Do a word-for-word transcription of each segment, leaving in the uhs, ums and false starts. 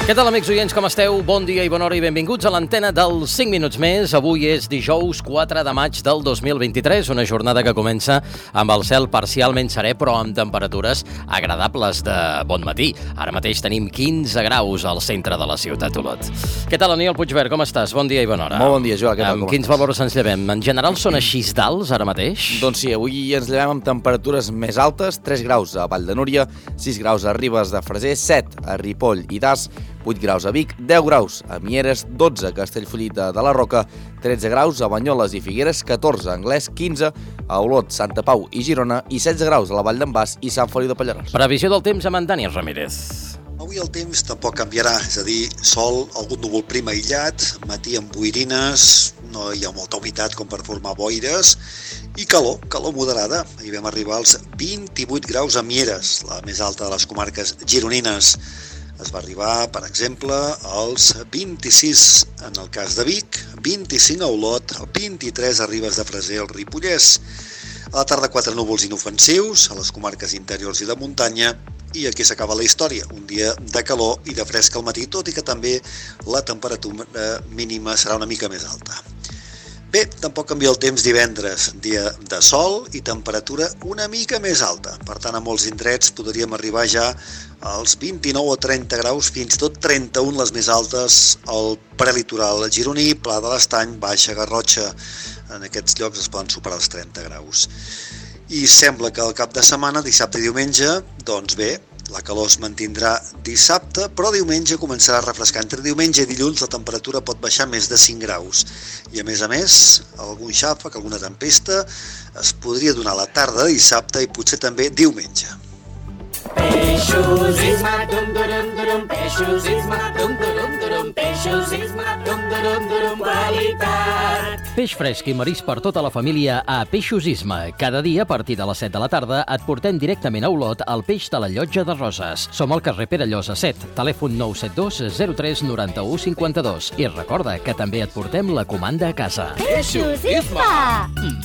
Què tal, amics oients, com esteu? Bon dia i bona hora i benvinguts a l'antena del cinc minuts més. Avui és dijous quatre de maig del dos mil vint-i-tres, una jornada que comença amb el cel parcialment serè, però amb temperatures agradables de bon matí. Ara mateix tenim quinze graus al centre de la ciutat d'Olot. Què tal, Aniol Puigvert, com estàs? Bon dia i bona hora. Molt bon dia, Joan. Què tal, amb quins valors ens llevem? En general són així d'alts ara mateix? Doncs sí, avui ens llevem amb temperatures més altes, tres graus a Vall de Núria, sis graus a Ribes de Freser, set a Ripoll i Das, vuit graus a Vic, deu graus a Mieres, dotze a Castellfollit de la Roca, tretze graus a Banyoles i Figueres, catorze a Anglès, quinze a Olot, Santa Pau i Girona i setze graus a la Vall d'en Bas i Sant Feliu de Pallerols. Previsió del temps amb en Dani Ramírez. Avui el temps tampoc canviarà, és a dir, sol, algun núvol prim aïllat, matí amb boirines, no hi ha molta humitat com per formar boires, i calor, calor moderada. Ahir vam arribar als vint-i-vuit graus a Mieres, la més alta de les comarques gironines. Es va arribar, per exemple, als vint-i-sis en el cas de Vic, vint-i-cinc a Olot, vint-i-tres a Ribes de Freser, al Ripollès. A la tarda quatre núvols inofensius a les comarques interiors i de muntanya, i aquí s'acaba la història, un dia de calor i de fresc al matí, tot i que també la temperatura mínima serà una mica més alta. Bé, tampoc canvia el temps divendres, dia de sol i temperatura una mica més alta. Per tant, a molts indrets podríem arribar ja als vint-i-nou o trenta graus, fins i tot trenta-un les més altes al prelitoral gironí, Pla de l'Estany, Baixa Garrotxa. En aquests llocs es poden superar els trenta graus. I sembla que al cap de setmana, dissabte i diumenge, doncs bé, la calor es mantindrà dissabte, però diumenge començarà a refrescar. Entre diumenge i dilluns la temperatura pot baixar més de cinc graus. I a més a més, algun xàfec, alguna tempesta es podria donar la tarda de dissabte i potser també diumenge. Peixos isma, dum durum durum, peixos isma, dum durum durum, peixos isma, dum durum durum, qualitat. Peix fresc i marís per tota la família a Peixos Isma. Cada dia, a partir de les set de la tarda, et portem directament a Olot el peix de la Llotja de Roses. Som al carrer Pere Llosa set, telèfon nou set dos zero tres nou u cinc dos. I recorda que també et portem la comanda a casa. Peixos isma!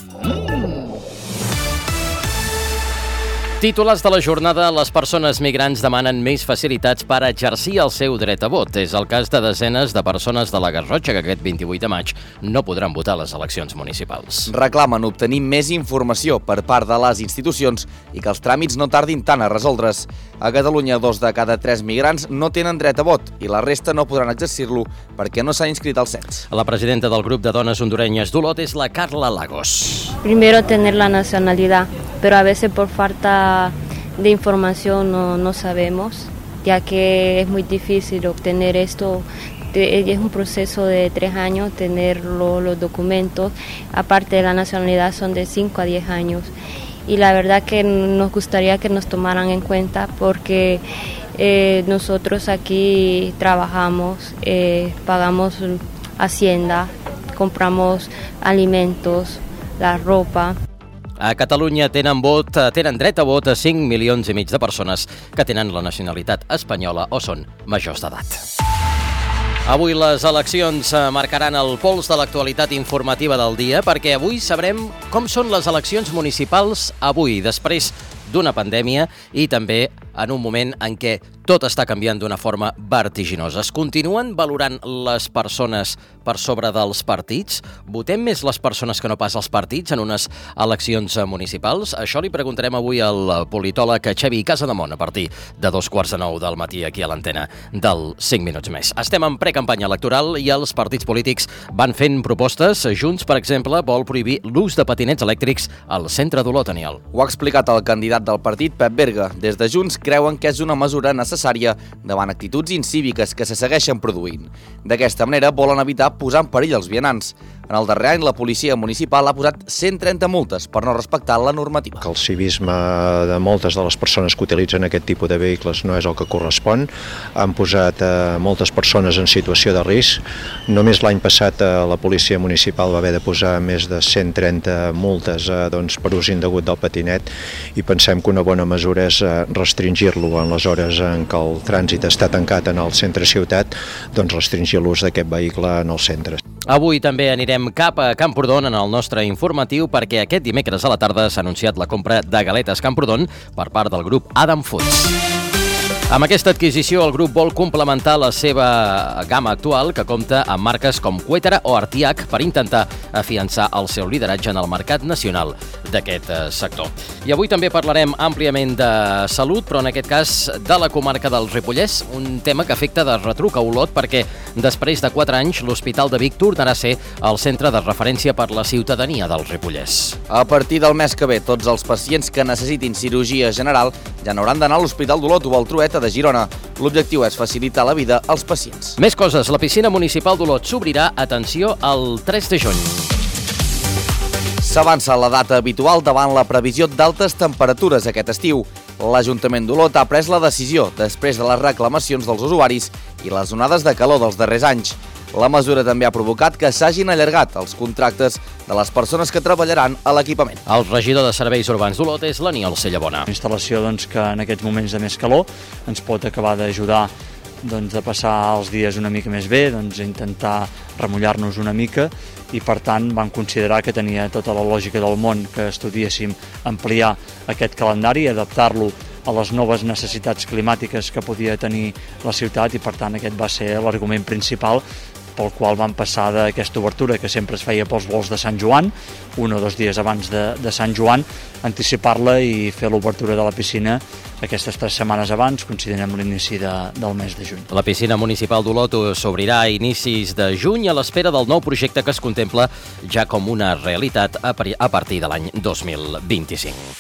Titulars de la jornada: les persones migrants demanen més facilitats per exercir el seu dret a vot. És el cas de desenes de persones de la Garrotxa que aquest vint-i-vuit de maig no podran votar a les eleccions municipals. Reclamen obtenir més informació per part de les institucions i que els tràmits no tardin tant a resoldre's. A Catalunya, dos de cada tres migrants no tenen dret a vot i la resta no podran exercir-lo perquè no s'han inscrit al cens. La presidenta del grup de dones hondurenyes d'Olot és la Carla Lagos. Primero tener la nacionalidad, pero a veces por falta de información no, no sabemos, ya que es muy difícil obtener esto. Es un proceso de tres años tener lo, los documentos, aparte de la nacionalidad son de cinco a diez años. Y la verdad que nos gustaría que nos tomaran en cuenta porque eh, nosotros aquí trabajamos, eh, pagamos hacienda, compramos alimentos, la ropa. A Catalunya tenen vot, tenen dret a vot a cinc milions i mig de persones que tenen la nacionalitat espanyola o són majors d'edat. Avui les eleccions marcaran el pols de l'actualitat informativa del dia, perquè avui sabrem com són les eleccions municipals avui, després d'una pandèmia i també en un moment en què tot està canviant d'una forma vertiginosa. Es continuen valorant les persones per sobre dels partits? Votem més les persones que no pas els partits en unes eleccions municipals? Això li preguntarem avui al politòleg Xavi Casademont a partir de dos quarts de nou del matí aquí a l'antena del cinc minuts més. Estem en precampanya electoral i els partits polítics van fent propostes. Junts, per exemple, vol prohibir l'ús de patinets elèctrics al centre d'Olot, Aniol. Ho ha explicat el candidat del partit, Pep Berga. Des de Junts creuen que és una mesura necessària davant actituds incíviques que se segueixen produint. D'aquesta manera volen evitar posar en perill els vianants. En el darrer any, la policia municipal ha posat cent trenta multes per no respectar la normativa. Que el civisme de moltes de les persones que utilitzen aquest tipus de vehicles no és el que correspon. Han posat eh, moltes persones en situació de risc. Només l'any passat eh, la policia municipal va haver de posar més de cent trenta multes eh, doncs, per ús indegut del patinet i pensem que una bona mesura és eh, restringir-lo en les hores en què el trànsit està tancat en el centre ciutat, doncs restringir l'ús d'aquest vehicle en els centres. Avui també anirem cap a Camprodon en el nostre informatiu perquè aquest dimecres a la tarda s'ha anunciat la compra de galetes Camprodon per part del grup Adam Foods. Amb aquesta adquisició, el grup vol complementar la seva gamma actual, que compta amb marques com Cuétara o Artiac, per intentar afiançar el seu lideratge en el mercat nacional d'aquest sector. I avui també parlarem àmpliament de salut, però en aquest cas de la comarca del Ripollès, un tema que afecta de retruc a Olot, perquè després de quatre anys l'Hospital de Vic tornarà a ser el centre de referència per la ciutadania del Ripollès. A partir del mes que ve, tots els pacients que necessitin cirurgia general ja no hauran d'anar a l'Hospital d'Olot o al Trueta de Girona. L'objectiu és facilitar la vida als pacients. Més coses. La piscina municipal d'Olot s'obrirà, atenció, el tres de juny. S'avança la data habitual davant la previsió d'altes temperatures aquest estiu. L'Ajuntament d'Olot ha pres la decisió després de les reclamacions dels usuaris i les onades de calor dels darrers anys. La mesura també ha provocat que s'hagin allargat els contractes de les persones que treballaran a l'equipament. El regidor de Serveis Urbans d'Olot és l'Aniol Cellabona. Una instal·lació doncs, que en aquests moments de més calor ens pot acabar d'ajudar doncs, a passar els dies una mica més bé, doncs, a intentar remullar-nos una mica, i per tant vam considerar que tenia tota la lògica del món que estudiéssim ampliar aquest calendari i adaptar-lo a les noves necessitats climàtiques que podia tenir la ciutat, i per tant aquest va ser l'argument principal pel qual vam passar d'aquesta obertura que sempre es feia pels vols de Sant Joan, un o dos dies abans de, de Sant Joan, anticipar-la i fer l'obertura de la piscina aquestes tres setmanes abans, considerem l'inici de, del mes de juny. La piscina municipal d'Olot s'obrirà a inicis de juny a l'espera del nou projecte que es contempla ja com una realitat a partir de l'any dos mil vint-i-cinc.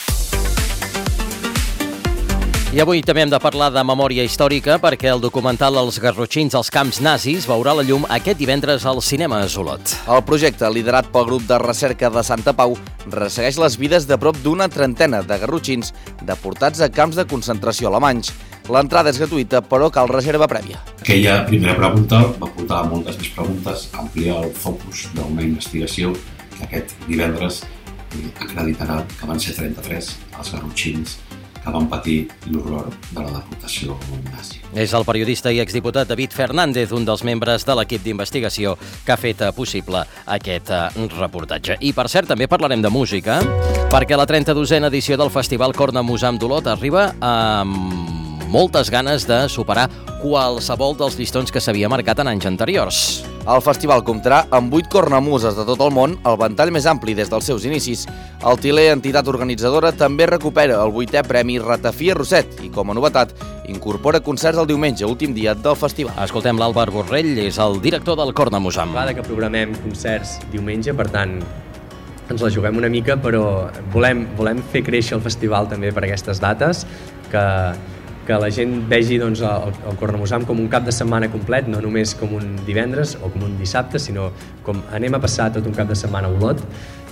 I avui també hem de parlar de memòria històrica perquè el documental Els garrotxins als camps nazis veurà la llum aquest divendres al cinema Olot. El projecte, liderat pel grup de recerca de Santa Pau, ressegueix les vides de prop d'una trentena de garrotxins deportats a camps de concentració alemanys. L'entrada és gratuïta, però cal reserva prèvia. Aquella primera pregunta va portar a moltes més preguntes, ampliar el focus d'una investigació que aquest divendres acreditarà que van ser trenta-tres els garrotxins que van patir l'horror de la deportació nazi. És el periodista i exdiputat David Fernández, un dels membres de l'equip d'investigació que ha fet possible aquest reportatge. I, per cert, també parlarem de música, perquè la trenta-dosena edició del Festival Cornamusam d'Olot arriba amb moltes ganes de superar qualsevol dels llistons que s'havia marcat en anys anteriors. El festival comptarà amb vuit cornamuses de tot el món, el ventall més ampli des dels seus inicis. El Tiler, entitat organitzadora, també recupera el vuitè premi Ratafia Rosset i, com a novetat, incorpora concerts el diumenge, últim dia del festival. Escoltem l'Àlvar Borrell, és el director del Cornamusam. Cada que programem concerts diumenge, per tant, ens la juguem una mica, però volem, volem fer créixer el festival també per aquestes dates, que que la gent vegi doncs, el, el Cornamusam com un cap de setmana complet, no només com un divendres o com un dissabte, sinó com anem a passar tot un cap de setmana a Olot.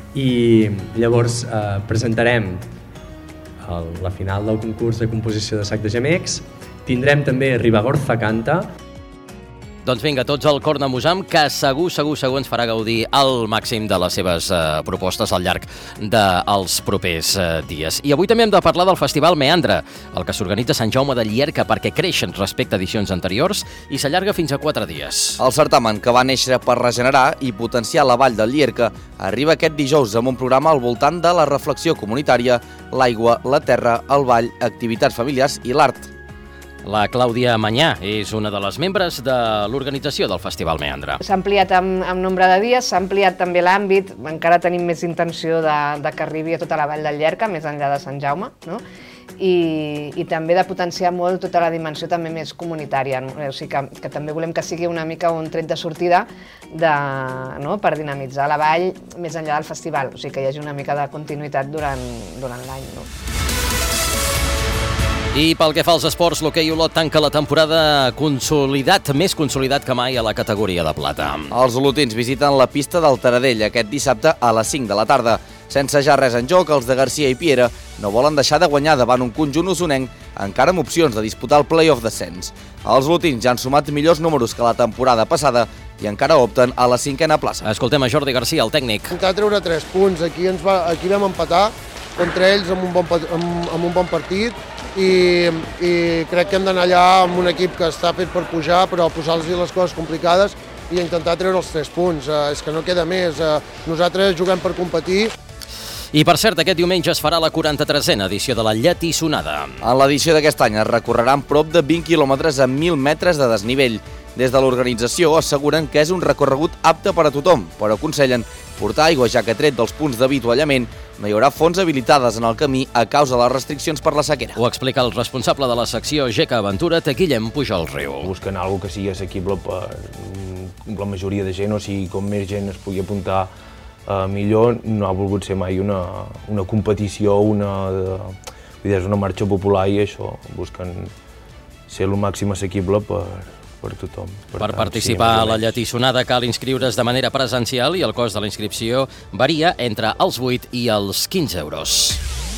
I llavors eh, presentarem el, la final del concurs de composició de Sac de Gemecs. Tindrem també Ribagorza Canta. Doncs vinga, tots al Cornamusam, que segur, segur, segur ens farà gaudir al màxim de les seves eh, propostes al llarg dels propers eh, dies. I avui també hem de parlar del Festival Meandre, el que s'organitza a Sant Jaume de Llierca perquè creixen respecte a edicions anteriors i s'allarga fins a quatre dies. El certamen, que va néixer per regenerar i potenciar la vall del Llierca, arriba aquest dijous amb un programa al voltant de la reflexió comunitària, l'aigua, la terra, el ball, activitats familiars i l'art. La Clàudia Manyà és una de les membres de l'organització del Festival Meandre. S'ha ampliat amb, amb nombre de dies, s'ha ampliat també l'àmbit, encara tenim més intenció de, de que arribi a tota la vall del Llierca, més enllà de Sant Jaume, no? I, i també de potenciar molt tota la dimensió també més comunitària, no? O sigui que, que també volem que sigui una mica un tret de sortida de, no? per dinamitzar la vall més enllà del festival, o sigui que hi hagi una mica de continuïtat durant, durant l'any. No? I pel que fa als esports, l'hoquei Olot tanca la temporada consolidat, més consolidat que mai a la categoria de plata. Els olotins visiten la pista del Taradell aquest dissabte a les cinc de la tarda. Sense ja res en joc, els de Garcia i Piera no volen deixar de guanyar davant un conjunt usonenc encara amb opcions de disputar el play-off descens. Els olotins ja han sumat millors números que la temporada passada i encara opten a la cinquena plaça. Escoltem a Jordi Garcia, el tècnic. Intentar treure tres punts, aquí, ens va, aquí vam empatar contra ells amb un bon, amb, amb un bon partit i, i crec que hem d'anar allà amb un equip que està fet per pujar, però posar-los les coses complicades i intentar treure els tres punts. Eh, és que no queda més. Eh, nosaltres juguem per competir. I per cert, aquest diumenge es farà la quaranta-tresena edició de la Lletissonada. En l'edició d'aquest any es recorreran prop de vint quilòmetres a mil metres de desnivell. Des de l'organització asseguren que és un recorregut apte per a tothom, però aconsellen portar aigua, ja que tret dels punts d'avituallament no hi haurà fonts habilitades en el camí a causa de les restriccions per la sequera. Ho explica el responsable de la secció G E C A Aventura, Guillem Pujol Riu. Busquen alguna que sigui assequible per la majoria de gent, o sigui, com més gent es pugui apuntar eh, millor. No ha volgut ser mai una, una competició, una, de, és una marxa popular, i això, busquen ser el màxim assequible per, per tothom. Per, per participar a la Lletissonada cal inscriure's de manera presencial i el cost de la inscripció varia entre els vuit i els quinze euros.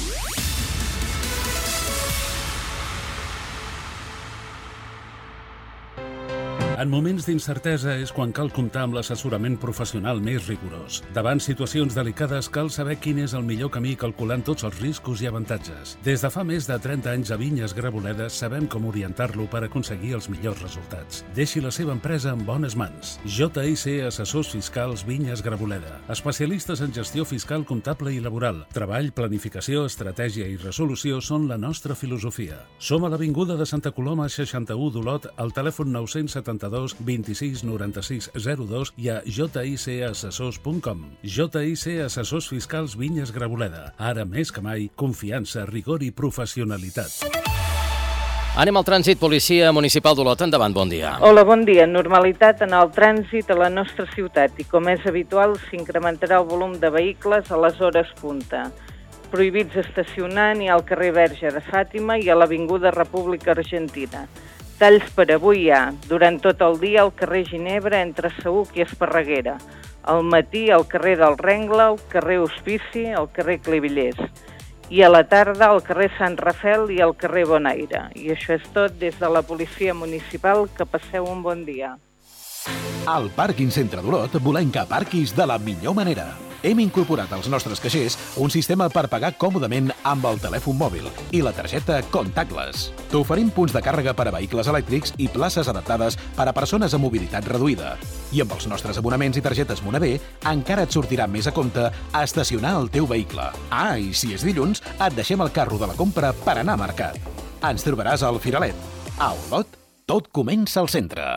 En moments d'incertesa és quan cal comptar amb l'assessorament professional més rigorós. Davant situacions delicades cal saber quin és el millor camí calculant tots els riscos i avantatges. Des de fa més de trenta anys a Vinyes Graboledes sabem com orientar-lo per aconseguir els millors resultats. Deixi la seva empresa en bones mans. J I C Assessors Fiscals Vinyes Graboleda. Especialistes en gestió fiscal, comptable i laboral. Treball, planificació, estratègia i resolució són la nostra filosofia. Som a l'Avinguda de Santa Coloma seixanta-u d'Olot, al telèfon nou cents setanta-dos vint-i-sis noranta-sis zero dos i a j i c assessors punt com. J I C Assessors Fiscals Vinyes Graboleda. Ara més que mai, confiança, rigor i professionalitat. Anem al trànsit. Policia Municipal d'Olot. Endavant, bon dia. Hola, bon dia. Normalitat en el trànsit a la nostra ciutat i, com és habitual, s'incrementarà el volum de vehicles a les hores punta. Prohibits estacionar ni al carrer Verge de Fàtima i a l'Avinguda República Argentina. Talls per avui hi ha, durant tot el dia al carrer Ginebra entre Saüc i Esparreguera, al matí al carrer del Rengle, al carrer Hospici, al carrer Clevillers, i a la tarda al carrer Sant Rafel i al carrer Bonaire. I això és tot des de la Policia Municipal, que passeu un bon dia. Al Pàrquing Centre d'Olot volem que aparquis de la millor manera. Hem incorporat als nostres caixers un sistema per pagar còmodament amb el telèfon mòbil i la targeta Contactless. T'oferim punts de càrrega per a vehicles elèctrics i places adaptades per a persones amb mobilitat reduïda. I amb els nostres abonaments i targetes Monavé encara et sortirà més a compte estacionar el teu vehicle. Ah, i si és dilluns, et deixem el carro de la compra per anar a mercat. Ens trobaràs al Firalet. A Olot, tot comença al centre.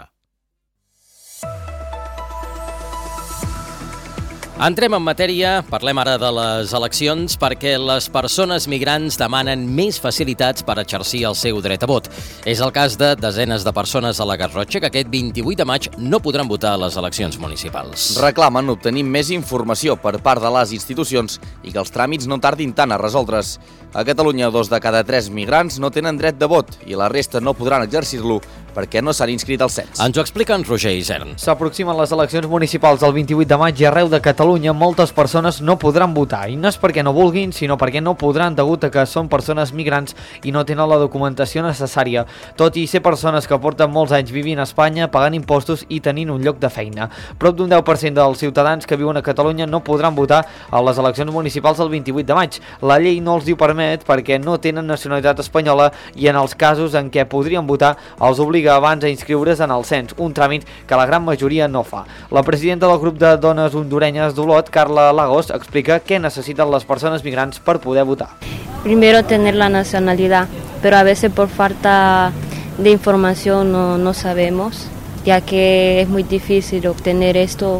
Entrem en matèria, parlem ara de les eleccions perquè les persones migrants demanen més facilitats per exercir el seu dret a vot. És el cas de desenes de persones a la Garrotxa que aquest vint-i-vuit de maig no podran votar a les eleccions municipals. Reclamen obtenir més informació per part de les institucions i que els tràmits no tardin tant a resoldre's. A Catalunya, dos de cada tres migrants no tenen dret de vot i la resta no podran exercir-lo perquè no s'han inscrit al cens. Ens ho explica en Roger Isern. S'aproximen les eleccions municipals el vint-i-vuit de maig i arreu de Catalunya moltes persones no podran votar. I no és perquè no vulguin, sinó perquè no podran degut a que són persones migrants i no tenen la documentació necessària, tot i ser persones que porten molts anys vivint a Espanya, pagant impostos i tenint un lloc de feina. Prop d'un deu per cent dels ciutadans que viuen a Catalunya no podran votar a les eleccions municipals el vint-i-vuit de maig. La llei no els hi permet perquè no tenen nacionalitat espanyola i en els casos en què podrien votar els obliga abans a inscriure's en el cens, un tràmit que la gran majoria no fa. La presidenta del grup de dones hondurenyes d'Olot, Carla Lagos, explica què necessiten les persones migrants per poder votar. Primero tener la nacionalidad, pero a veces por falta de información no, no sabemos, ya que es muy difícil obtener esto.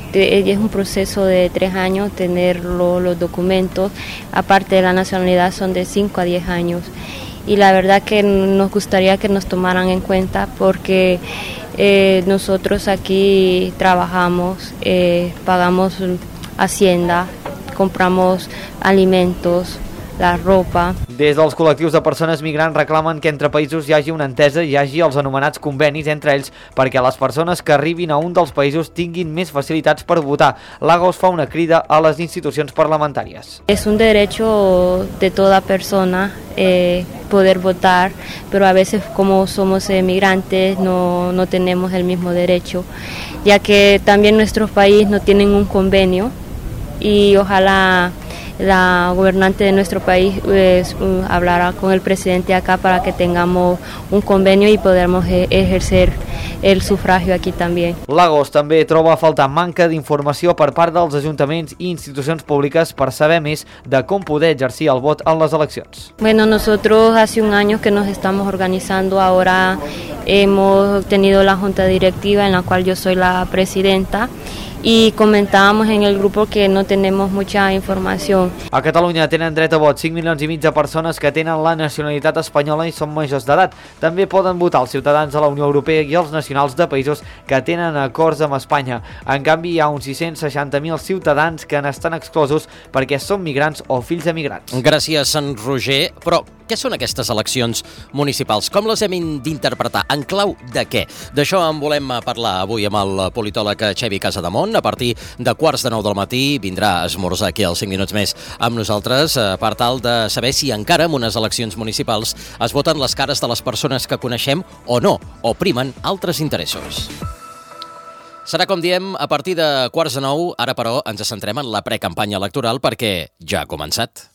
Es un proceso de tres años tener lo, los documentos, aparte de la nacionalidad son de cinco a diez años. Y la verdad que nos gustaría que nos tomaran en cuenta porque eh, nosotros aquí trabajamos, eh, pagamos hacienda, compramos alimentos, la ropa. Des dels col·lectius de persones migrants reclamen que entre països hi hagi una entesa i hi hagi els anomenats convenis entre ells perquè les persones que arribin a un dels països tinguin més facilitats per votar. Lagos fa una crida a les institucions parlamentàries. Es un derecho de toda persona eh, poder votar, pero a veces como somos migrantes no, no tenemos el mismo derecho, ya que también nuestros países no tienen un convenio y ojalá la gobernante de nuestro país pues, hablará con el presidente acá para que tengamos un convenio y podamos ejercer el sufragio aquí también. Lagos també troba a faltar manca d'informació per part dels ajuntaments i institucions públiques per saber més de com poder exercir el vot en les eleccions. Bueno, nosotros hace un año que nos estamos organizando, ahora hemos tenido la junta directiva en la cual yo soy la presidenta y comentábamos en el grupo que no tenemos mucha información. A Catalunya tenen dret a vot cinc milions i mig de persones que tenen la nacionalitat espanyola i són majors d'edat. També poden votar els ciutadans de la Unió Europea i els nacionals de països que tenen acords amb Espanya. En canvi, hi ha uns sis-cents seixanta mil ciutadans que n'estan exclosos perquè són migrants o fills de migrants. Gràcies, en Roger. Però què són aquestes eleccions municipals? Com les hem d'interpretar? En clau de què? D'això en volem parlar avui amb el politòleg Xevi Casademont. A partir de quarts de nou del matí vindrà a esmorzar aquí als cinc minuts més amb nosaltres per tal de saber si encara en unes eleccions municipals es voten les cares de les persones que coneixem o no, o primen altres interessos. Serà, com diem, a partir de quarts de nou. Ara, però, ens centrem en la precampanya electoral perquè ja ha començat.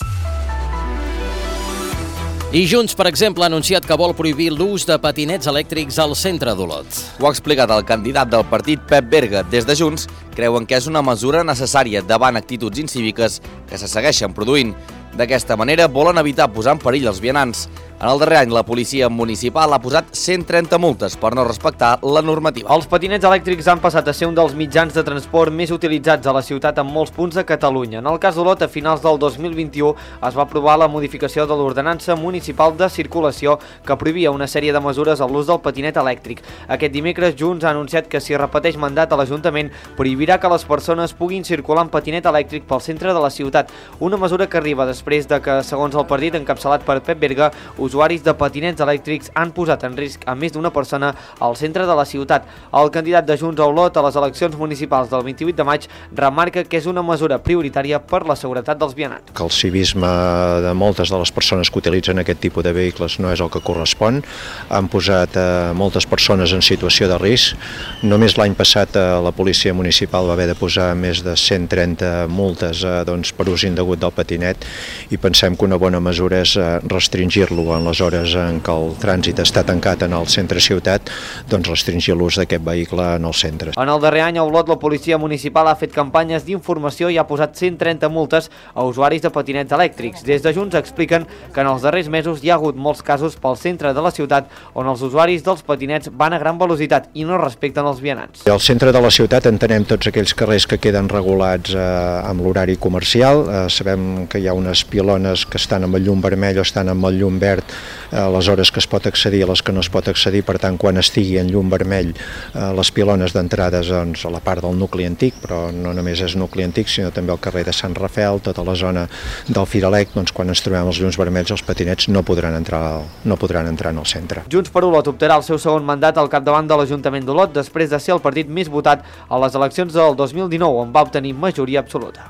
I Junts, per exemple, ha anunciat que vol prohibir l'ús de patinets elèctrics al centre d'Olot. Ho ha explicat el candidat del partit, Pep Berga. Des de Junts creuen que és una mesura necessària davant actituds incíviques que se segueixen produint. D'aquesta manera volen evitar posar en perill els vianants. En el darrer any, la policia municipal ha posat cent trenta multes per no respectar la normativa. Els patinets elèctrics han passat a ser un dels mitjans de transport més utilitzats a la ciutat en molts punts de Catalunya. En el cas d'Olot, a finals del dos mil vint-i-u es va aprovar la modificació de l'Ordenança Municipal de Circulació que prohibia una sèrie de mesures a l'ús del patinet elèctric. Aquest dimecres, Junts ha anunciat que si repeteix mandat a l'Ajuntament prohibirà que les persones puguin circular en patinet elèctric pel centre de la ciutat. Una mesura que arriba després de que, segons el partit encapçalat per Pep Berga, usuaris de patinets elèctrics han posat en risc a més d'una persona al centre de la ciutat. El candidat de Junts a Olot a les eleccions municipals del vint-i-vuit de maig remarca que és una mesura prioritària per la seguretat dels vianants. Que el civisme de moltes de les persones que utilitzen aquest tipus de vehicles no és el que correspon. Han posat eh, moltes persones en situació de risc. Només l'any passat eh, la policia municipal va haver de posar més de cent trenta multes eh, doncs, per ús indegut del patinet i pensem que una bona mesura és eh, restringir-lo en les hores en què el trànsit està tancat en el centre ciutat, doncs restringir l'ús d'aquest vehicle en els centres. En el darrer any a Olot la policia municipal ha fet campanyes d'informació i ha posat cent trenta multes a usuaris de patinets elèctrics. Des de Junts expliquen que en els darrers mesos hi ha hagut molts casos pel centre de la ciutat on els usuaris dels patinets van a gran velocitat i no respecten els vianants. Al centre de la ciutat entenem tots aquells carrers que queden regulats eh, amb l'horari comercial. Eh, sabem que hi ha unes pilones que estan amb el llum vermell o estan amb el llum verd a les hores que es pot accedir, a les que no es pot accedir, per tant, quan estigui en llum vermell, eh, les pilones d'entrades doncs, a la part del nucli antic, però no només és nucli antic, sinó també el carrer de Sant Rafel, tota la zona del Firalec, doncs quan ens trobem els llums vermells, els patinets no podran entrar, no podran entrar en el centre. Junts per Olot optarà el seu segon mandat al capdavant de l'Ajuntament d'Olot després de ser el partit més votat a les eleccions del dos mil dinou, on va obtenir majoria absoluta.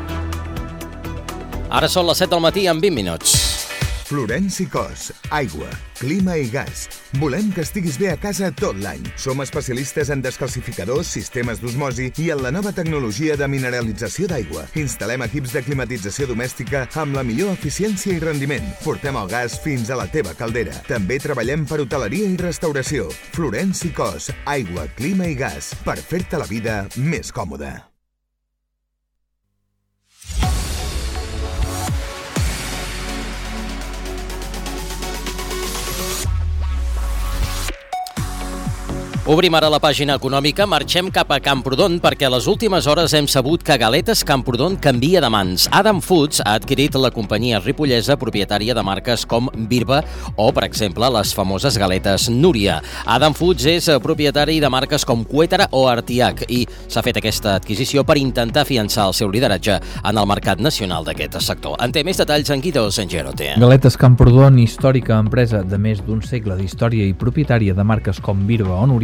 Ara són les set del matí amb vint minuts. Florenci Cos, aigua, clima i gas. Volem que estiguis bé a casa tot l'any. Som especialistes en descalcificadors, sistemes d'osmosi i en la nova tecnologia de mineralització d'aigua. Instal·lem equips de climatització domèstica amb la millor eficiència i rendiment. Portem el gas fins a la teva caldera. També treballem per hoteleria i restauració. Florenci Cos, aigua, clima i gas. Per fer-te la vida més còmoda. Obrim ara la pàgina econòmica, marxem cap a Camprodon perquè a les últimes hores hem sabut que Galetes Camprodon canvia de mans. Adam Foods ha adquirit la companyia ripollesa propietària de marques com Birba o, per exemple, les famoses galetes Núria. Adam Foods és propietari de marques com Cuétara o Artiac i s'ha fet aquesta adquisició per intentar afiançar el seu lideratge en el mercat nacional d'aquest sector. En té més detalls en Guido Sangerote. Galetes Camprodon, històrica empresa de més d'un segle d'història i propietària de marques com Birba o Núria,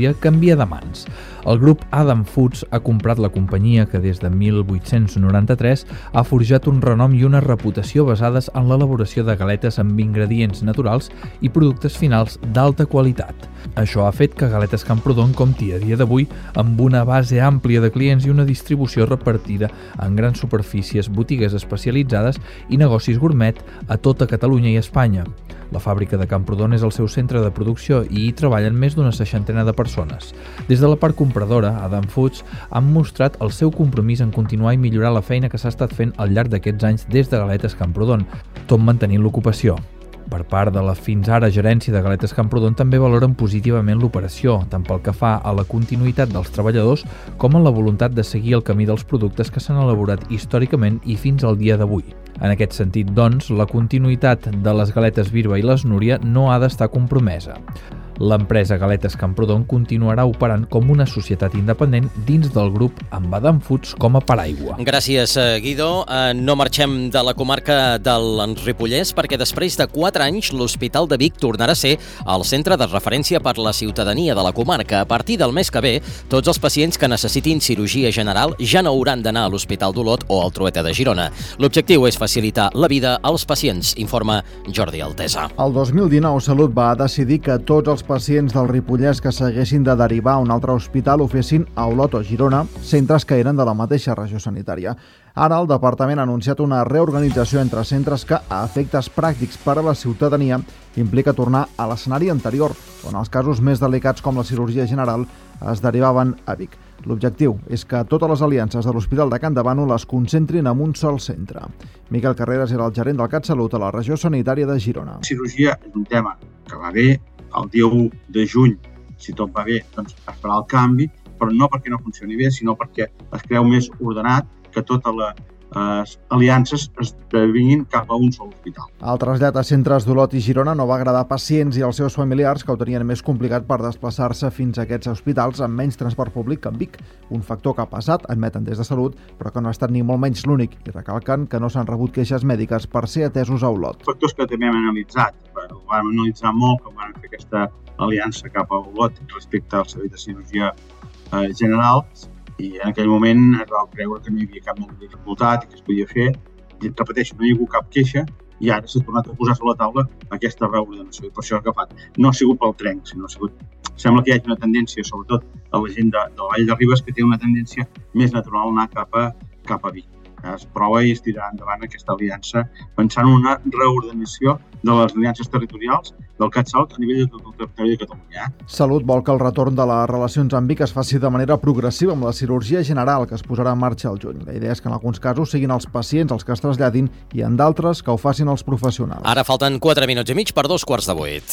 dia canvia de mans. El grup Adam Foods ha comprat la companyia que des de mil vuit-cents noranta-tres ha forjat un renom i una reputació basades en l'elaboració de galetes amb ingredients naturals i productes finals d'alta qualitat. Això ha fet que Galetes Camprodon compti a dia d'avui amb una base àmplia de clients i una distribució repartida en grans superfícies, botigues especialitzades i negocis gourmet a tota Catalunya i Espanya. La fàbrica de Camprodon és el seu centre de producció i hi treballen més d'una seixantena de persones. Des de la part compradora, Adam Foods han mostrat el seu compromís en continuar i millorar la feina que s'ha estat fent al llarg d'aquests anys des de Galetes Camprodon, tot mantenint l'ocupació. Per part de la fins ara gerència de Galetes Camprodon també valoren positivament l'operació, tant pel que fa a la continuïtat dels treballadors com en la voluntat de seguir el camí dels productes que s'han elaborat històricament i fins al dia d'avui. En aquest sentit, doncs, la continuïtat de les galetes Birba i les Núria no ha d'estar compromesa. L'empresa Galetes Camprodon continuarà operant com una societat independent dins del grup amb Adam Foods com a paraigua. Gràcies, Guido. No marxem de la comarca del Ripollès perquè després de quatre anys l'Hospital de Vic tornarà a ser el centre de referència per la ciutadania de la comarca. A partir del mes que ve, tots els pacients que necessitin cirurgia general ja no hauran d'anar a l'Hospital d'Olot o al Trueta de Girona. L'objectiu és facilitar la vida als pacients, informa Jordi Altesa. El dos mil dinou Salut va decidir que tots els pacients del Ripollès que s'haguessin de derivar a un altre hospital ho fessin a Olot o Girona, centres que eren de la mateixa regió sanitària. Ara el departament ha anunciat una reorganització entre centres que, a efectes pràctics per a la ciutadania, implica tornar a l'escenari anterior, on els casos més delicats com la cirurgia general es derivaven a Vic. L'objectiu és que totes les aliances de l'Hospital de Can Davano les concentrin en un sol centre. Miquel Carreras era el gerent del CatSalut a la regió sanitària de Girona. La cirurgia és un tema que va bé. El dia u de juny, si tot va bé, doncs es farà el canvi, però no perquè no funcioni bé, sinó perquè es creu més ordenat que totes les eh, aliances es vinguin cap a un sol hospital. El trasllat a centres d'Olot i Girona no va agradar pacients i els seus familiars que ho tenien més complicat per desplaçar-se fins a aquests hospitals amb menys transport públic que en Vic. Un factor que ha passat, admeten des de Salut, però que no ha estat ni molt menys l'únic i recalquen que no s'han rebut queixes mèdiques per ser atesos a Olot. Factors que també hem analitzat. Ho vam analitzar molt quan vam fer aquesta aliança cap a Olot respecte al servei de cirurgia eh, general i en aquell moment es va creure que no hi havia cap mena de dificultat i que es podia fer. I repeteixo, no hi ha hagut cap queixa i ara s'ha tornat a posar sobre la taula aquesta reordenació i per això ha agafat. No ha sigut pel trenc, sinó ha sigut... Sembla que hi hagi una tendència, sobretot a la gent de, de la Vall de Ribes, que té una tendència més natural a anar cap a, cap a Vic. Es prova i es tirarà endavant aquesta aliança pensant en una reordenació de les aliances territorials del CatSalut a nivell de tot el territori de Catalunya. Salut vol que el retorn de les relacions amb Vic es faci de manera progressiva amb la cirurgia general que es posarà en marxa al juny. La idea és que en alguns casos siguin els pacients els que es traslladin i en d'altres que ho facin els professionals. Ara falten quatre minuts i mig per dos quarts de vuit.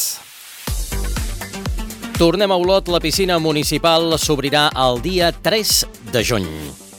Tornem a Olot. La piscina municipal s'obrirà el dia tres de juny.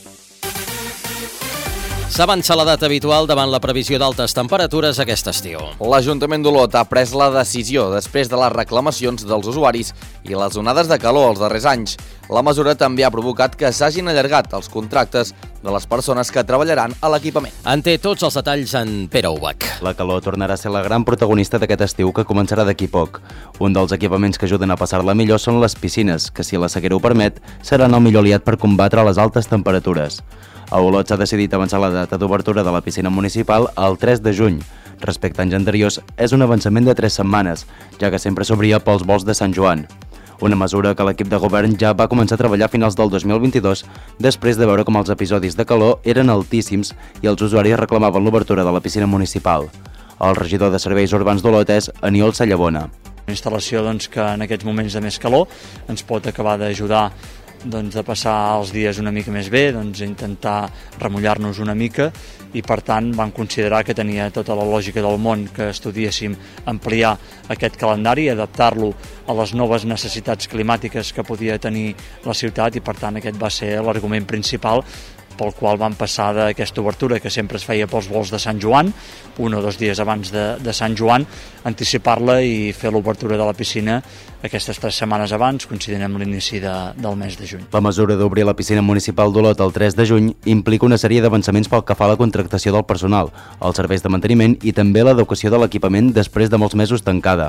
S'avança la data habitual davant la previsió d'altes temperatures aquest estiu. L'Ajuntament d'Olot ha pres la decisió després de les reclamacions dels usuaris i les onades de calor els darrers anys. La mesura també ha provocat que s'hagin allargat els contractes de les persones que treballaran a l'equipament. En té tots els detalls en Pere Ubach. La calor tornarà a ser la gran protagonista d'aquest estiu que començarà d'aquí poc. Un dels equipaments que ajuden a passar-la millor són les piscines, que si la sequera ho permet, seran el millor aliat per combatre les altes temperatures. A Olot s'ha decidit avançar la data d'obertura de la piscina municipal al tres de juny. Respecte a anys anteriors, és un avançament de tres setmanes, ja que sempre s'obria pels vols de Sant Joan. Una mesura que l'equip de govern ja va començar a treballar a finals del dos mil vint-i-dos, després de veure com els episodis de calor eren altíssims i els usuaris reclamaven l'obertura de la piscina municipal. El regidor de Serveis Urbans d'Olot és Aniol Sallabona. Una instal·lació doncs, que en aquests moments de més calor ens pot acabar d'ajudar doncs, a passar els dies una mica més bé, doncs, a intentar remullar-nos una mica i per tant vam considerar que tenia tota la lògica del món que estudiéssim ampliar aquest calendari i adaptar-lo a les noves necessitats climàtiques que podia tenir la ciutat i per tant aquest va ser l'argument principal pel qual vam passar d'aquesta obertura que sempre es feia pels vols de Sant Joan, un o dos dies abans de, de Sant Joan, anticipar-la i fer l'obertura de la piscina aquestes tres setmanes abans, coincidint amb l'inici de, del mes de juny. La mesura d'obrir la piscina municipal d'Olot el tres de juny implica una sèrie d'avançaments pel que fa a la contractació del personal, els serveis de manteniment i també l'adequació de l'equipament després de molts mesos tancada.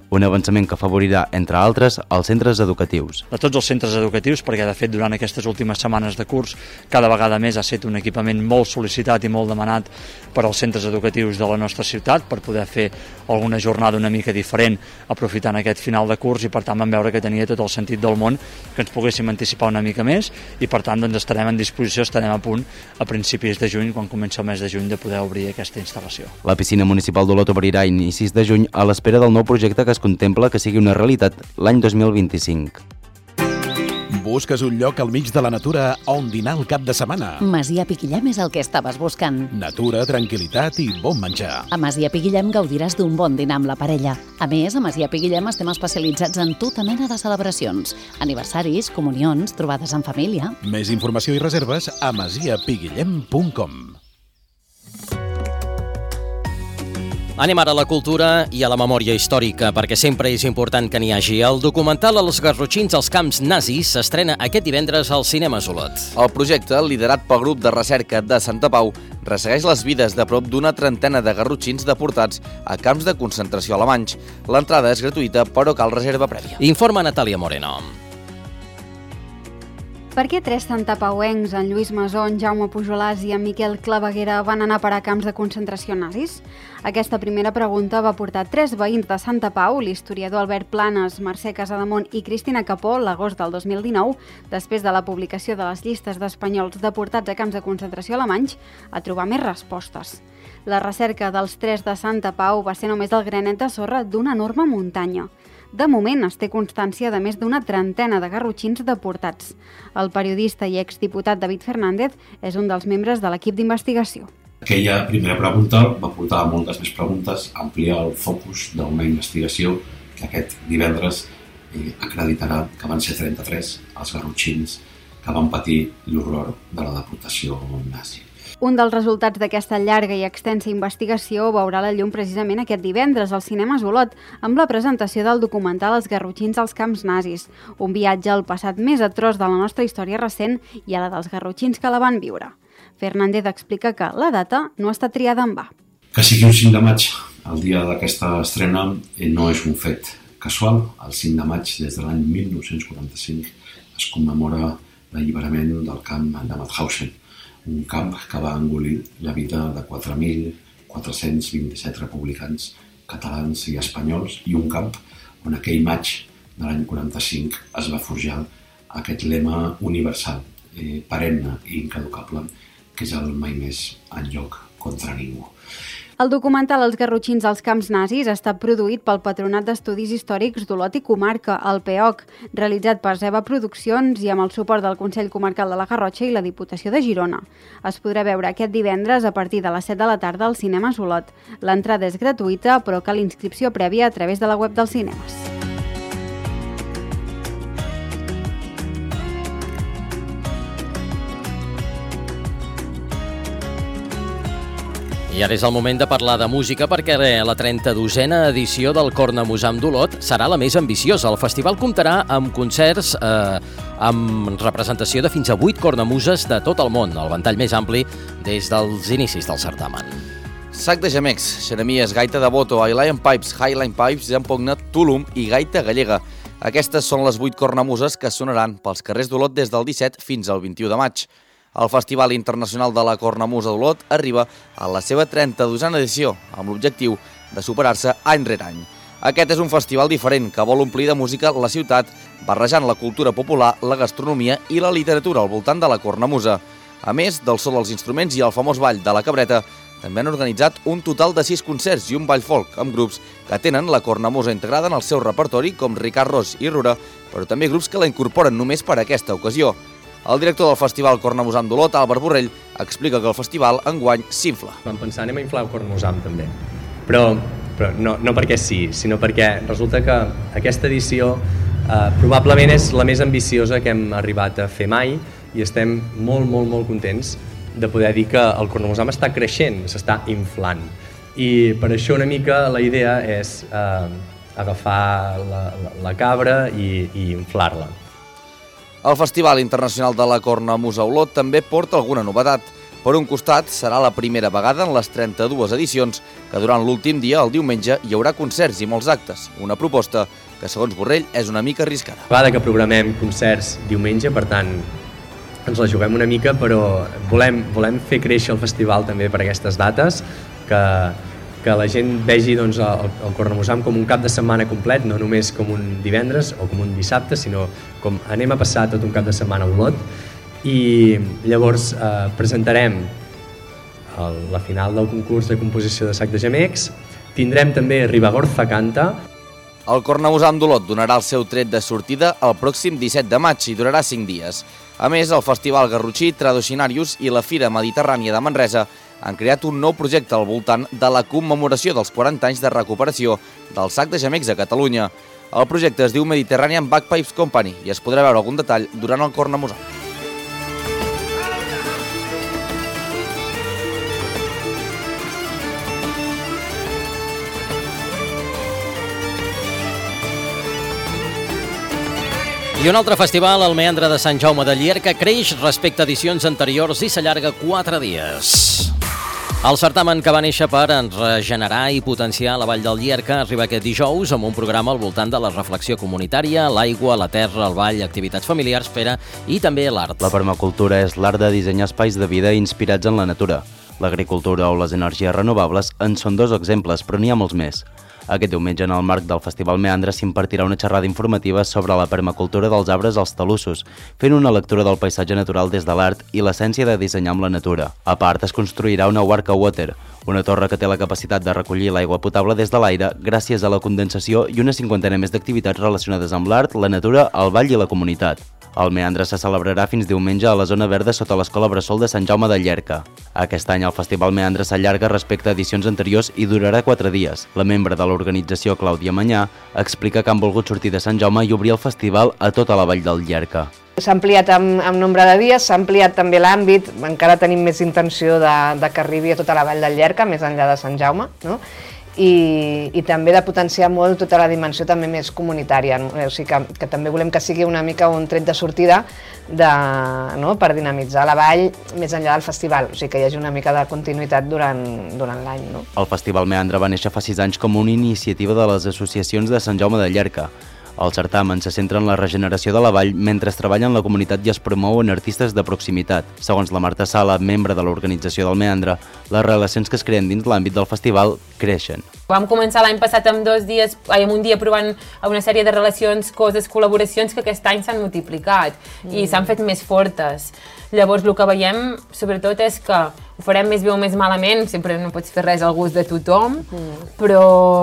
un avançament que afavorirà, entre altres, els centres educatius. De tots els centres educatius, perquè de fet durant aquestes últimes setmanes de curs cada vegada més ha estat un equipament molt sol·licitat i molt demanat per als centres educatius de la nostra ciutat per poder fer alguna jornada una mica diferent aprofitant aquest final de curs, i per tant vam veure que tenia tot el sentit del món que ens poguéssim anticipar una mica més, i per tant doncs, estarem en disposició, estarem a punt a principis de juny, quan comença el mes de juny, de poder obrir aquesta instal·lació. La piscina municipal d'Olot obrirà a inicis de juny a l'espera del nou projecte que es contempla que sigui una realitat l'any dos mil vint-i-cinc. Busques un lloc al mig de la natura on dinar el cap de setmana? Masia Piquillem és el que estaves buscant. Natura, tranquil·litat i bon menjar. A Masia Piquillem gaudiràs d'un bon dinar amb la parella. A més, a Masia Piquillem estem especialitzats en tota mena de celebracions, aniversaris, comunions, trobades en família. Més informació i reserves a masia piguillem punt com. Anem ara a la cultura i a la memòria històrica, perquè sempre és important que n'hi hagi. El documental Els garrotxins als camps nazis s'estrena aquest divendres al Cinemes Olot. El projecte, liderat pel grup de recerca de Santa Pau, ressegueix les vides de prop d'una trentena de garrotxins deportats a camps de concentració alemanys. L'entrada és gratuïta, però cal reserva prèvia. Informa Natàlia Moreno. Per què tres santapauencs, en Lluís Masó, en Jaume Pujolàs i en Miquel Claveguera, van anar a parar a camps de concentració nazis? Aquesta primera pregunta va portar tres veïns de Santa Pau, l'historiador Albert Planes, Mercè Casademont i Cristina Capó, l'agost del dos mil dinou, després de la publicació de les llistes d'espanyols deportats a camps de concentració alemanys, a trobar més respostes. La recerca dels tres de Santa Pau va ser només el granet de sorra d'una enorme muntanya. De moment es té constància de més d'una trentena de garrotxins deportats. El periodista i exdiputat David Fernández és un dels membres de l'equip d'investigació. Aquella primera pregunta va portar a moltes més preguntes, ampliar el focus d'una investigació que aquest divendres eh, acreditarà que van ser trenta-tres els garrotxins que van patir l'horror de la deportació nazi. Un dels resultats d'aquesta llarga i extensa investigació veurà la llum precisament aquest divendres al Cinemes Olot amb la presentació del documental Els garrotxins als camps nazis, un viatge al passat més atroç de la nostra història recent i a la dels garrotxins que la van viure. Fernández explica que la data no està triada en va. Que sigui un cinc de maig, el dia d'aquesta estrena, no és un fet casual. El cinc de maig, des de l'any mil nou-cents quaranta-cinc, es commemora l'alliberament del camp de Mauthausen, un camp que va engolir la vida de quatre mil quatre-cents vint-i-set republicans catalans i espanyols, i un camp on aquell maig de l'any quaranta-cinc es va forjar aquest lema universal, eh, perenne i incaducable, que és el mai més enlloc contra ningú. El documental Els garrotxins als camps nazis està produït pel Patronat d'Estudis Històrics d'Olot i Comarca, el P O C, realitzat per Zeba Produccions i amb el suport del Consell Comarcal de la Garrotxa i la Diputació de Girona. Es podrà veure aquest divendres a partir de les set de la tarda al Cinemes Olot. L'entrada és gratuïta, però cal inscripció prèvia a través de la web dels cinemes. I ara és el moment de parlar de música, perquè la trenta-dosena edició del Cornamusam d'Olot serà la més ambiciosa. El festival comptarà amb concerts eh, amb representació de fins a vuit cornamuses de tot el món, el ventall més ampli des dels inicis del certamen. Sac de gemecs, xeremies, gaita de boto, Highline Pipes, Highline Pipes, Jampogna, Tulum i gaita gallega. Aquestes són les vuit cornamuses que sonaran pels carrers d'Olot des del disset fins al vint-i-u de maig. El Festival Internacional de la Cornamusa d'Olot arriba a la seva trenta-dosena edició, amb l'objectiu de superar-se any rere any. Aquest és un festival diferent que vol omplir de música la ciutat, barrejant la cultura popular, la gastronomia i la literatura al voltant de la cornamusa. A més del so dels instruments i el famós ball de la cabreta, també han organitzat un total de sis concerts i un ball folk amb grups que tenen la cornamusa integrada en el seu repertori, com Ricard Ros i Rura, però també grups que la incorporen només per a aquesta ocasió. El director del Festival Cornamusam d'Olot, Albert Borrell, explica que el festival enguany s'infla. Vam pensar, anem a inflar el Cornamusam també, però, però no, no perquè sí, sinó perquè resulta que aquesta edició eh, probablement és la més ambiciosa que hem arribat a fer mai i estem molt, molt, molt contents de poder dir que el Cornamusam està creixent, s'està inflant. I per això una mica la idea és eh, agafar la, la, la cabra i, i inflar-la. El Festival Internacional de la Cornamusa Olot també porta alguna novetat. Per un costat, serà la primera vegada en les trenta-dues edicions que durant l'últim dia, el diumenge, hi haurà concerts i molts actes, una proposta que, segons Borrell, és una mica arriscada. La vegada que programem concerts diumenge, per tant, ens la juguem una mica, però volem, volem fer créixer el festival també per aquestes dates, que, que la gent vegi doncs, el, el Cornamusam com un cap de setmana complet, no només com un divendres o com un dissabte, sinó com anem a passar tot un cap de setmana a Olot. I llavors eh, presentarem el, la final del concurs de composició de Sac de Gemecs. Tindrem també Ribagorza Canta. El Cornamusam d'Olot donarà el seu tret de sortida el pròxim disset de maig i durarà cinc dies. A més, el Festival Garrotxí, Tradocinarius i la Fira Mediterrània de Manresa han creat un nou projecte al voltant de la commemoració dels quaranta anys de recuperació del Sac de Gemecs a Catalunya. El projecte es diu Mediterranean Bagpipes Company i es podrà veure algun detall durant el Cornamusam. I un altre festival, el Meandre de Sant Jaume de Llierca, creix respecte a edicions anteriors i s'allarga quatre dies. El certamen, que va néixer per regenerar i potenciar la Vall del Llierca, arriba aquest dijous amb un programa al voltant de la reflexió comunitària, l'aigua, la terra, el ball, activitats familiars, fera i també l'art. La permacultura és l'art de dissenyar espais de vida inspirats en la natura. L'agricultura o les energies renovables en són dos exemples, però n'hi ha molts més. Aquest diumenge, en el marc del Festival Meandre, s'impartirà una xerrada informativa sobre la permacultura dels arbres als talussos, fent una lectura del paisatge natural des de l'art i l'essència de dissenyar amb la natura. A part, es construirà una Warka Water, una torre que té la capacitat de recollir l'aigua potable des de l'aire gràcies a la condensació i una cinquantena més d'activitats relacionades amb l'art, la natura, el ball i la comunitat. El Meandre se celebrarà fins diumenge a la zona verda sota l'Escola Bressol de Sant Jaume de Llierca. Aquest any el Festival Meandre s'allarga respecte a edicions anteriors i durarà quatre dies. La membre de l'organització, Clàudia Manyà, explica que han volgut sortir de Sant Jaume i obrir el festival a tota la vall del Llierca. S'ha ampliat amb, amb nombre de dies, s'ha ampliat també l'àmbit, encara tenim més intenció de, de que arribi a tota la vall del Llierca, més enllà de Sant Jaume, no? I, i també de potenciar molt tota la dimensió també més comunitària, no? O sigui que, que també volem que sigui una mica un tret de sortida de, no? per dinamitzar la vall més enllà del festival, o sigui que hi hagi una mica de continuïtat durant, durant l'any. No? El Festival Meandre va néixer fa sis anys com una iniciativa de les associacions de Sant Jaume de Llierca. El certamen se centra en la regeneració de la vall mentre es treballa en la comunitat i es promouen artistes de proximitat. Segons la Marta Sala, membre de l'organització del Meandre, les relacions que es creen dins l'àmbit del festival creixen. Vam començar l'any passat amb dos dies, amb un dia provant una sèrie de relacions, coses, col·laboracions que aquest any s'han multiplicat mm. i s'han fet més fortes. Llavors el que veiem, sobretot, és que ho farem més bé o més malament, sempre no pots fer res al gust de tothom, mm. però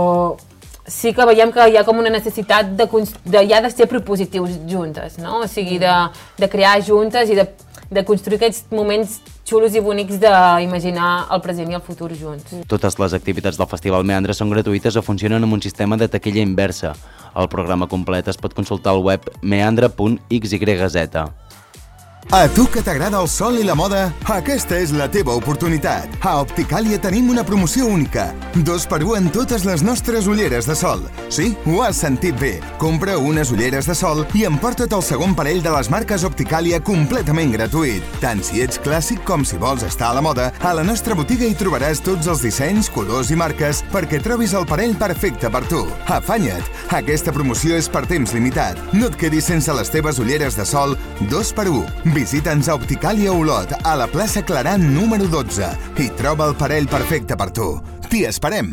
sí que veiem que hi ha com una necessitat de, de, ja de ser propositius juntes, no? O sigui, de, de crear juntes i de, de construir aquests moments xulos i bonics d'imaginar el present i el futur junts. Totes les activitats del Festival Meandre són gratuïtes o funcionen amb un sistema de taquilla inversa. El programa complet es pot consultar al web meandre punt x y z. A tu que t'agrada el sol i la moda, aquesta és la teva oportunitat. A Opticàlia tenim una promoció única. Dos per un en totes les nostres ulleres de sol. Sí, ho has sentit bé. Compra unes ulleres de sol i emporta't el segon parell de les marques Opticàlia completament gratuït. Tant si ets clàssic com si vols estar a la moda, a la nostra botiga hi trobaràs tots els dissenys, colors i marques perquè trobis el parell perfecte per tu. Afanya't! Aquesta promoció és per temps limitat. No et quedis sense les teves ulleres de sol dos per un. Visita'ns a Opticàlia Olot, a la plaça Claran número dotze, i troba el parell perfecte per tu. T'hi esperem!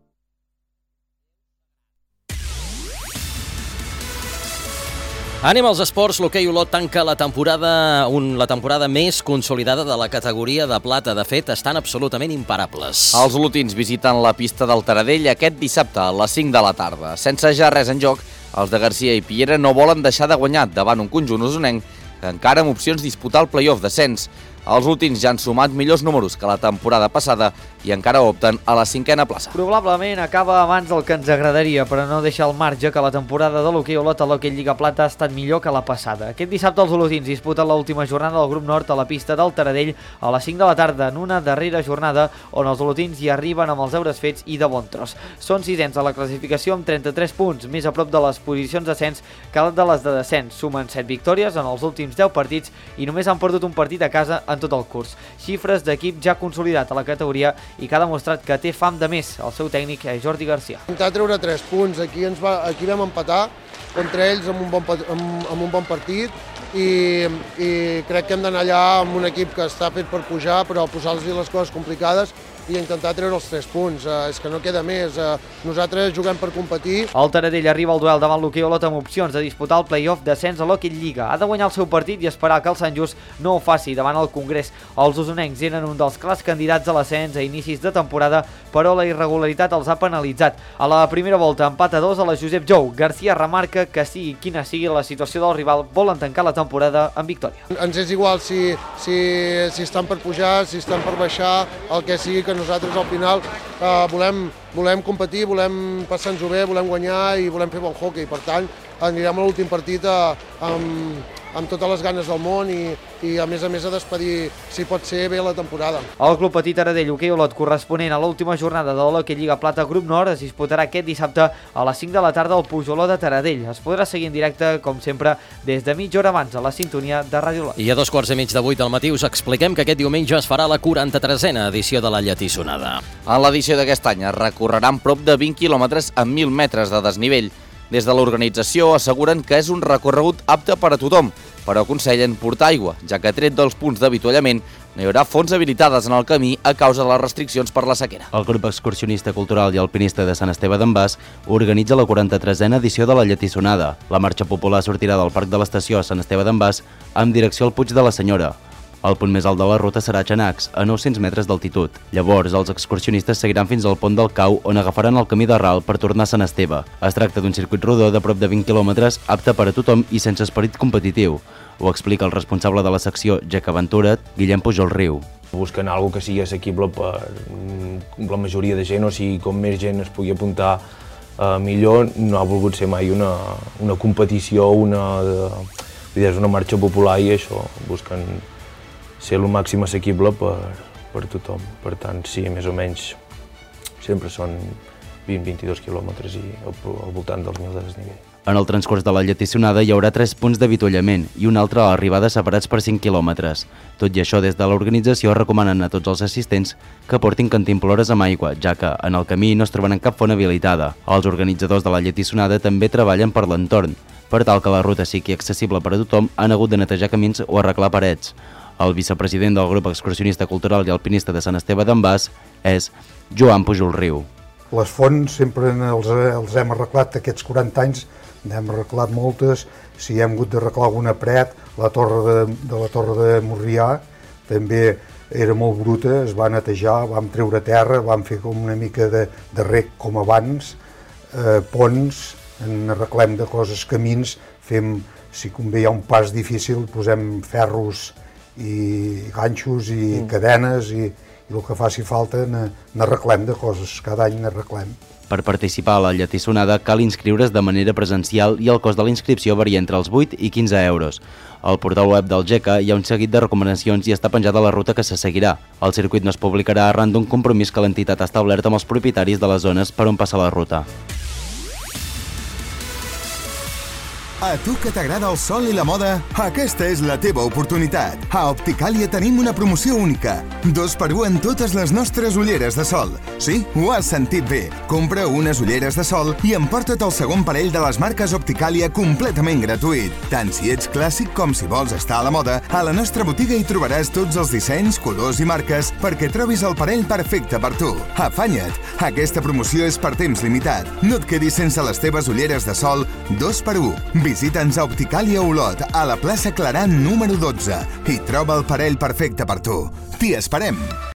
Anem als esports. L'hoquei Olot tanca la temporada, un, la temporada més consolidada de la categoria de plata. De fet, estan absolutament imparables. Els olotins visiten la pista del Taradell aquest dissabte a les cinc de la tarda. Sense ja res en joc, els de Garcia i Piera no volen deixar de guanyar davant un conjunt usonenc que encara amb opcions disputar el play-off d'ascens. Els olotins ja han sumat millors números que la temporada passada i encara opten a la cinquena plaça. Probablement acaba abans del que ens agradaria, però no deixa al marge que la temporada de l'hoquei Olot a l'hoquei Lliga Plata ha estat millor que la passada. Aquest dissabte els olotins disputen l'última jornada del grup nord a la pista del Taradell a les cinc de la tarda, en una darrera jornada on els olotins hi arriben amb els deures fets i de bon tros. Són sisens a la classificació amb trenta-tres punts, més a prop de les posicions d'ascens que de les de descens. Sumen set victòries en els últims deu partits i només han perdut un partit a casa en tot el curs. Xifres d'equip ja consolidat a la categoria i que ha demostrat que té fam de més. El seu tècnic és Jordi Garcia. Intentar treure tres punts. Aquí, ens va, aquí vam empatar contra ells amb un bon, amb, amb un bon partit i, i crec que hem d'anar allà amb un equip que està fet per pujar, però posar-los les coses complicades i intentar treure els tres punts. Uh, és que no queda més. Uh, nosaltres juguem per competir. El Taradell arriba al duel davant l'Hoquei Olot amb opcions de disputar el play-off d'ascens a l'Hockey Lliga. Ha de guanyar el seu partit i esperar que el Sant Just no ho faci davant el Congrés. Els usonencs eren un dels clars candidats a l'ascens a inicis de temporada, però la irregularitat els ha penalitzat. A la primera volta, empat a dos a la Josep Jou. Garcia remarca que sigui quina sigui la situació del rival, volen tancar la temporada amb victòria. Ens és igual si, si, si estan per pujar, si estan per baixar, el que sigui, que nosaltres al final eh, volem, volem competir, volem passar-nos-ho bé, volem guanyar i volem fer bon hockey. Per tant, anirem a l'últim partit eh, amb, amb totes les ganes del món i, i a més a més a despedir, si pot ser, bé la temporada. El Club Petit Taradell Hoquei Olot, corresponent a l'última jornada de l'Hockey Lliga Plata Grup Nord, es disputarà aquest dissabte a les cinc de la tarda al Pujoló de Taradell. Es podrà seguir en directe, com sempre, des de mitja hora abans a la sintonia de Ràdio Olot. I a dos quarts i mig de vuit del matí us expliquem que aquest diumenge es farà la quaranta-tresena edició de la Lletissonada. En l'edició d'aquest any es recorreran prop de vint quilòmetres amb mil metres de desnivell. Des de l'organització asseguren que és un recorregut apte per a tothom, però aconsellen portar aigua, ja que tret dels punts d'avituallament no hi haurà fonts habilitades en el camí a causa de les restriccions per la sequera. El grup excursionista cultural i alpinista de Sant Esteve d'en Bas organitza la quaranta-tresena edició de la Lletissonada. La marxa popular sortirà del Parc de l'Estació a Sant Esteve d'en Bas amb direcció al Puig de la Senyora. El punt més alt de la ruta serà a Xanacs, a nou-cents metres d'altitud. Llavors, els excursionistes seguiran fins al pont del Cau, on agafaran el camí de ral per tornar a Sant Esteve. Es tracta d'un circuit rodó de prop de vint quilòmetres, apte per a tothom i sense esperit competitiu. Ho explica el responsable de la secció Jack Aventura, Guillem Pujol Riu. Busquen algo que sigui assequible per la majoria de gent, o sigui, com més gent es pugui apuntar eh, millor. No ha volgut ser mai una, una competició, una, de, una marxa popular, i això busquen ser el màxim assequible per, per tothom. Per tant, sí, més o menys sempre són vint a vint-i-dos quilòmetres i al, al voltant dels mil de desnivell. En el transcurs de la Lletissonada hi haurà tres punts d'avituallament i un altre a l'arribada separats per cinc quilòmetres. Tot i això, des de l'organització recomanen a tots els assistents que portin cantimplores amb aigua, ja que en el camí no es trobaran cap font habilitada. Els organitzadors de la Lletissonada també treballen per l'entorn. Per tal que la ruta sigui accessible per a tothom, han hagut de netejar camins o arreglar parets. El vicepresident del grup excursionista cultural i alpinista de Sant Esteve d'en Bas és Joan Pujol Riu. Les fonts sempre els, els hem arreglat aquests quaranta anys, n'hem arreglat moltes. Si hem hagut d'arreglar alguna paret, la torre de, de la Torre de Morrià també era molt bruta, es va netejar, vam treure terra, vam fer com una mica de, de rec com abans, eh, ponts, en arreglem de coses, camins, fem, si convé hi ha un pas difícil, posem ferros i ganxos i mm. cadenes i, i el que faci falta n'arreglem de coses, cada any n'arreglem. Per participar a la Lletissonada cal inscriure's de manera presencial i el cost de la inscripció varia entre els vuit i quinze euros. Al portal web del G E C A hi ha un seguit de recomanacions i està penjada la ruta que se seguirà. El circuit no es publicarà arran d'un compromís que l'entitat ha establert amb els propietaris de les zones per on passa la ruta. A tu que t'agrada el sol i la moda, aquesta és la teva oportunitat. A Opticàlia tenim una promoció única. Dos per un en totes les nostres ulleres de sol. Sí, ho has sentit bé. Compra unes ulleres de sol i emporta't el segon parell de les marques Opticàlia completament gratuït. Tant si ets clàssic com si vols estar a la moda, a la nostra botiga hi trobaràs tots els dissenys, colors i marques perquè trobis el parell perfecte per tu. Afanya't! Aquesta promoció és per temps limitat. No et quedis sense les teves ulleres de sol dos per un. Visita'ns a Opticàlia Olot, a la plaça Claran número dotze, i troba el parell perfecte per tu. T'hi esperem!